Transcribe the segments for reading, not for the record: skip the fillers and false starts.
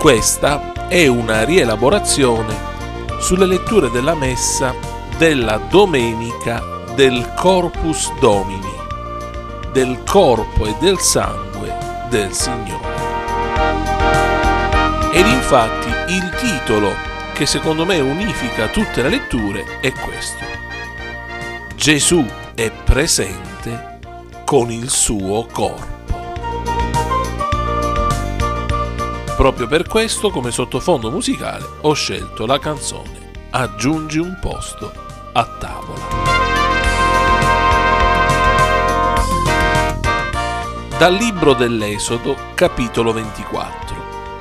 Questa è una rielaborazione sulle letture della messa della domenica del Corpus Domini, del corpo e del sangue del Signore. Ed infatti il titolo che secondo me unifica tutte le letture è questo: Gesù è presente con il suo corpo. Proprio per questo, come sottofondo musicale, ho scelto la canzone Aggiungi un posto a tavola. Dal libro dell'Esodo, capitolo 24.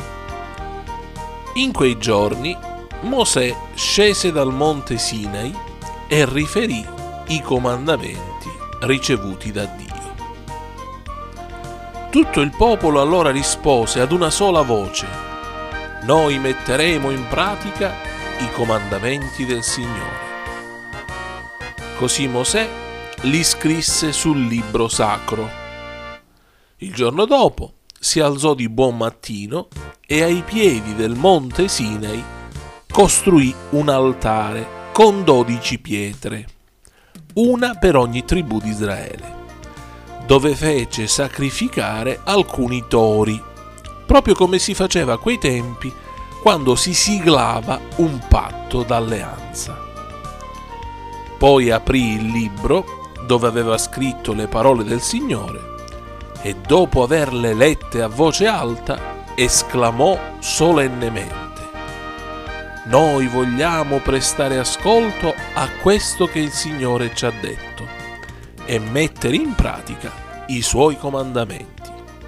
In quei giorni Mosè scese dal monte Sinai e riferì i comandamenti ricevuti da Dio. Tutto il popolo allora rispose ad una sola voce: noi metteremo in pratica i comandamenti del Signore. Così Mosè li scrisse sul libro sacro. Il giorno dopo si alzò di buon mattino e ai piedi del monte Sinai costruì un altare con 12 pietre, una per ogni tribù di Israele, dove fece sacrificare alcuni tori, proprio come si faceva a quei tempi quando si siglava un patto d'alleanza. Poi aprì il libro dove aveva scritto le parole del Signore e dopo averle lette a voce alta esclamò solennemente: noi vogliamo prestare ascolto a questo che il Signore ci ha detto e mettere in pratica i suoi comandamenti.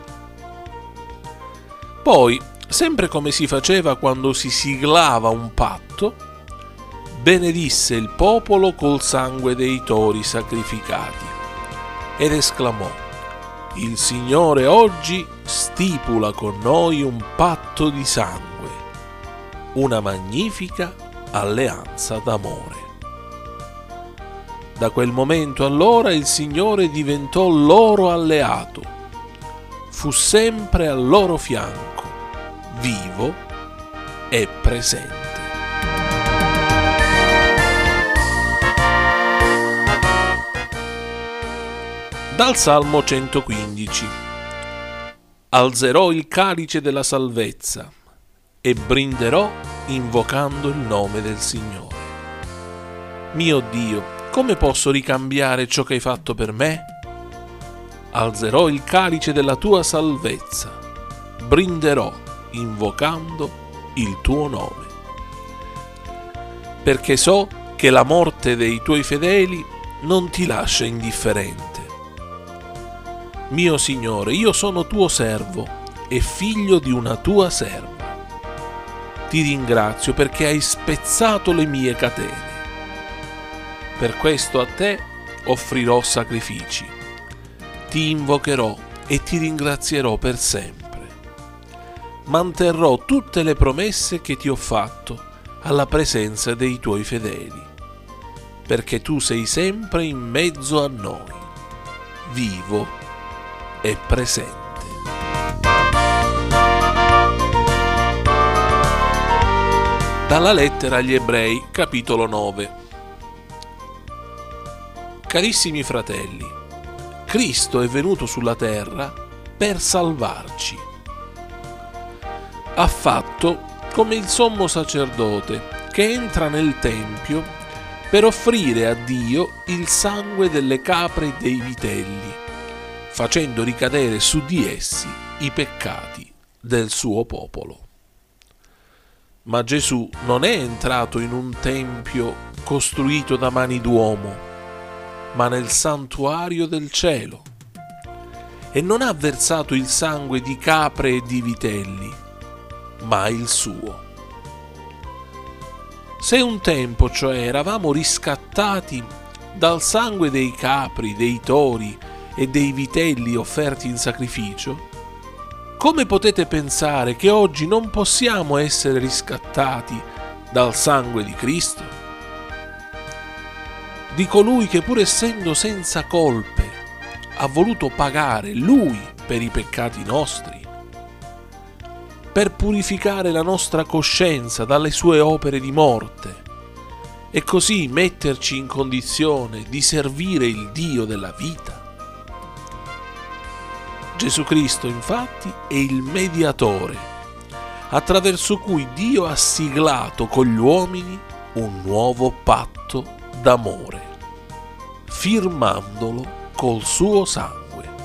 Poi, sempre come si faceva quando si siglava un patto, benedisse il popolo col sangue dei tori sacrificati ed esclamò: il Signore oggi stipula con noi un patto di sangue, una magnifica alleanza d'amore. Da quel momento allora il Signore diventò loro alleato, fu sempre al loro fianco, vivo e presente. Dal Salmo 115. Alzerò il calice della salvezza e brinderò invocando il nome del Signore. Mio Dio, come posso ricambiare ciò che hai fatto per me? Alzerò il calice della tua salvezza, brinderò invocando il tuo nome. Perché so che la morte dei tuoi fedeli non ti lascia indifferente. Mio Signore, io sono tuo servo e figlio di una tua serva. Ti ringrazio perché hai spezzato le mie catene. Per questo a te offrirò sacrifici, ti invocherò e ti ringrazierò per sempre. Manterrò tutte le promesse che ti ho fatto alla presenza dei tuoi fedeli, perché tu sei sempre in mezzo a noi, vivo e presente. Dalla lettera agli Ebrei, capitolo 9. Carissimi fratelli, Cristo è venuto sulla terra per salvarci. Ha fatto come il sommo sacerdote che entra nel Tempio per offrire a Dio il sangue delle capre e dei vitelli, facendo ricadere su di essi i peccati del suo popolo. Ma Gesù non è entrato in un tempio costruito da mani d'uomo, ma nel santuario del cielo, e non ha versato il sangue di capre e di vitelli, ma il suo. Se un tempo, cioè, eravamo riscattati dal sangue dei capri, dei tori e dei vitelli offerti in sacrificio, come potete pensare che oggi non possiamo essere riscattati dal sangue di Cristo? Di colui che, pur essendo senza colpe, ha voluto pagare Lui per i peccati nostri? per purificare la nostra coscienza dalle sue opere di morte e così metterci in condizione di servire il Dio della vita. Gesù Cristo, infatti, è il mediatore attraverso cui Dio ha siglato con gli uomini un nuovo patto d'amore, firmandolo col suo sangue.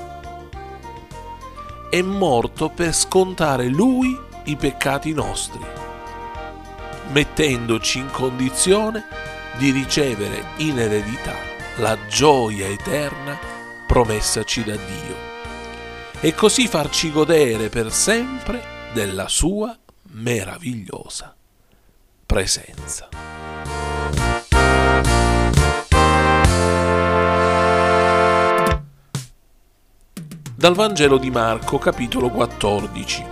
È morto per scontare Lui i peccati nostri, mettendoci in condizione di ricevere in eredità la gioia eterna promessaci da Dio e così farci godere per sempre della sua meravigliosa presenza. Dal Vangelo di Marco, capitolo 14.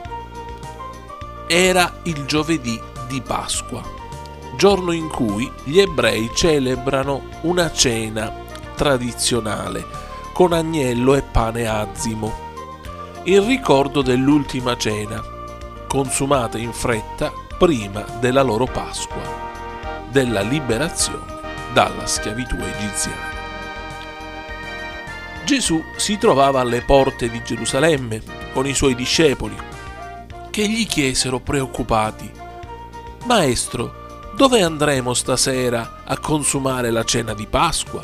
Era il giovedì di Pasqua, giorno in cui gli ebrei celebrano una cena tradizionale con agnello e pane azimo, in ricordo dell'ultima cena, consumata in fretta prima della loro Pasqua, della liberazione dalla schiavitù egiziana. Gesù si trovava alle porte di Gerusalemme con i suoi discepoli, che gli chiesero preoccupati: «Maestro, dove andremo stasera a consumare la cena di Pasqua?»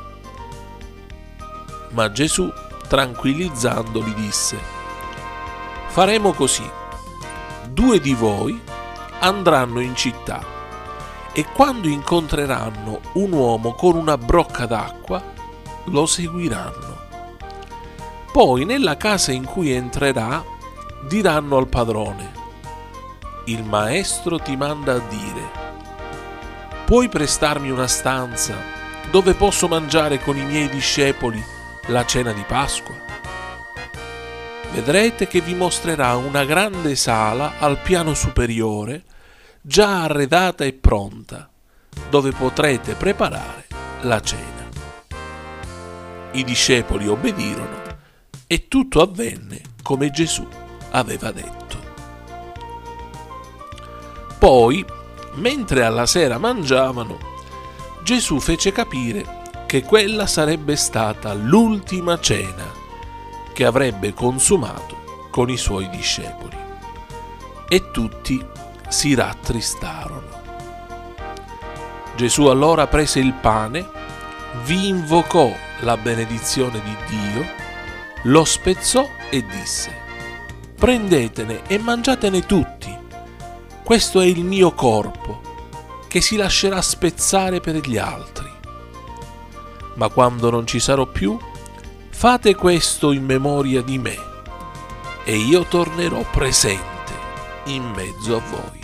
Ma Gesù, tranquillizzandoli, disse: «Faremo così: 2 di voi andranno in città e quando incontreranno un uomo con una brocca d'acqua lo seguiranno. Poi nella casa in cui entrerà diranno al padrone: il maestro ti manda a dire: puoi prestarmi una stanza dove posso mangiare con i miei discepoli la cena di Pasqua? Vedrete che vi mostrerà una grande sala al piano superiore, già arredata e pronta, dove potrete preparare la cena». I discepoli obbedirono e tutto avvenne come Gesù aveva detto. Poi, mentre alla sera mangiavano, Gesù fece capire che quella sarebbe stata l'ultima cena che avrebbe consumato con i suoi discepoli. E tutti si rattristarono. Gesù allora prese il pane, vi invocò la benedizione di Dio, lo spezzò e disse: «Prendetene e mangiatene tutti, questo è il mio corpo, che si lascerà spezzare per gli altri. Ma quando non ci sarò più, fate questo in memoria di me, e io tornerò presente in mezzo a voi».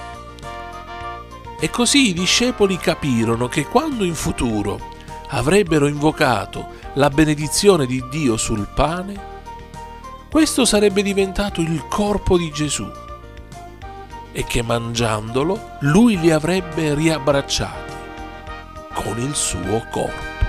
E così i discepoli capirono che quando in futuro avrebbero invocato la benedizione di Dio sul pane, questo sarebbe diventato il corpo di Gesù e che mangiandolo lui li avrebbe riabbracciati con il suo corpo.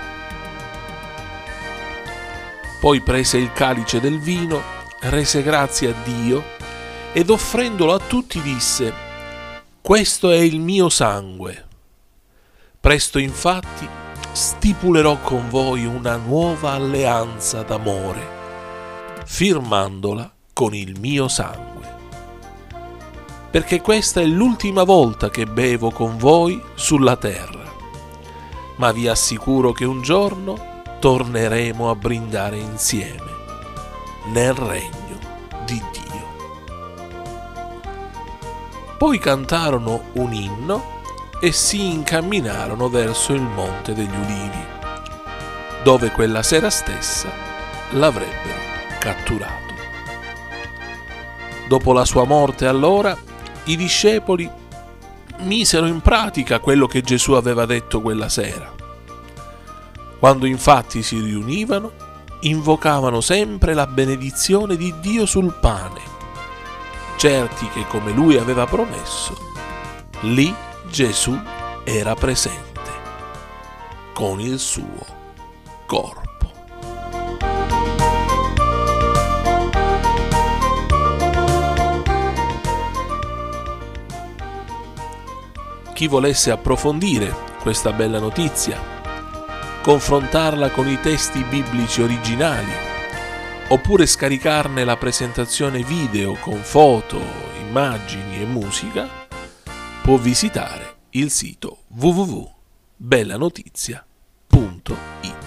Poi prese il calice del vino, rese grazie a Dio ed offrendolo a tutti disse: «Questo è il mio sangue. Presto infatti stipulerò con voi una nuova alleanza d'amore, firmandola con il mio sangue. Perché questa è l'ultima volta che bevo con voi sulla terra, ma vi assicuro che un giorno torneremo a brindare insieme nel regno di Dio». Poi cantarono un inno e si incamminarono verso il Monte degli Ulivi, dove quella sera stessa l'avrebbero catturato. Dopo la sua morte, allora, i discepoli misero in pratica quello che Gesù aveva detto quella sera. Quando infatti si riunivano, invocavano sempre la benedizione di Dio sul pane, certi che, come lui aveva promesso, lì Gesù era presente con il suo corpo. chi volesse approfondire questa bella notizia, confrontarla con i testi biblici originali, oppure scaricarne la presentazione video con foto, immagini e musica, può visitare il sito www.bellanotizia.it.